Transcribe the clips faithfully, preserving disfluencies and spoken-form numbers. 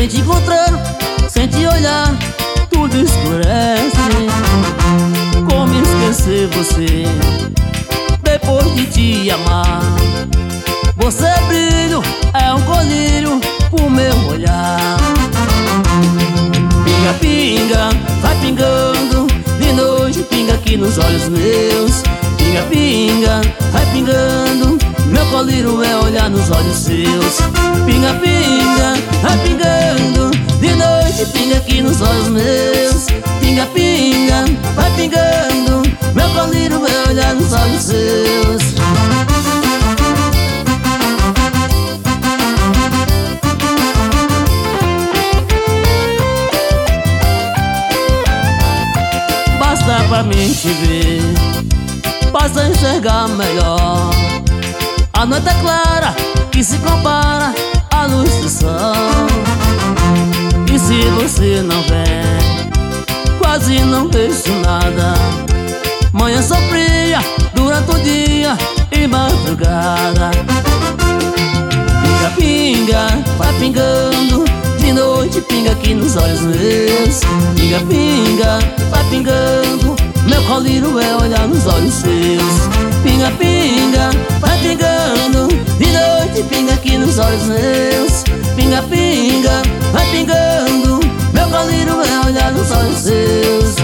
Sem te encontrar, sem te olhar, tudo escurece. Como esquecer você depois de te amar? Você é brilho, é um colírio pro meu olhar. Pinga, pinga, vai pingando, de noite pinga aqui nos olhos meus. Pinga, pinga, vai pingando, meu colírio é olhar nos olhos seus. Pinga, pinga, vai pingando, de noite pinga aqui nos olhos meus. Pinga, pinga, vai pingando, meu colírio é olhar nos olhos seus. Basta pra mim te ver, basta enxergar melhor. A noite é clara, que se compara à luz do sol. E se você não vem, quase não vejo nada. Manhã sofria durante o dia e madrugada. Pinga, pinga, vai pingando, de noite pinga aqui nos olhos meus. Pinga, pinga, vai pingando, meu colírio é olhar nos olhos seus. Pinga, pinga, vai pingando, de noite pinga aqui nos olhos meus. Pinga, pinga, vai pingando, meu colírio é olhar nos olhos seus.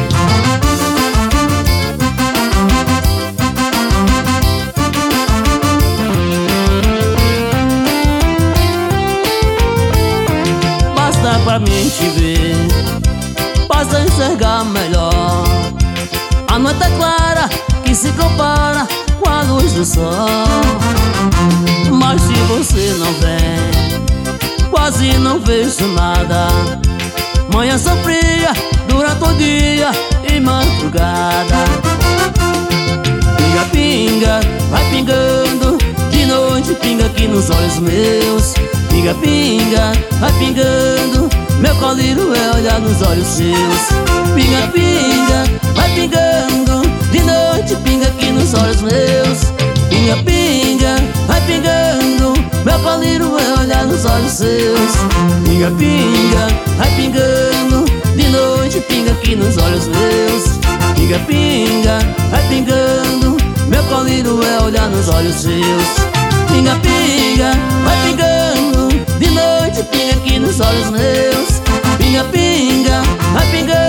Basta pra mim te ver, basta enxergar melhor. A noite é clara, que se compara com a luz do sol. Mas se você não vem, quase não vejo nada. Manhã sofria durante o dia e madrugada. Pinga, pinga, vai pingando, de noite pinga aqui nos olhos meus. Pinga, pinga, vai pingando, meu colírio é olhar nos olhos seus. Pinga, pinga, vai pingando, de noite pinga aqui nos olhos meus. Pinga, pinga, vai pingando, meu colírio é olhar nos olhos seus. Pinga, pinga, vai pingando, de noite pinga aqui nos olhos meus. Pinga, pinga, vai pingando, meu colírio é olhar nos olhos seus. Pinga, pinga, vai pingando, de noite pinga aqui nos olhos meus. Pinga, pinga, vai pingando.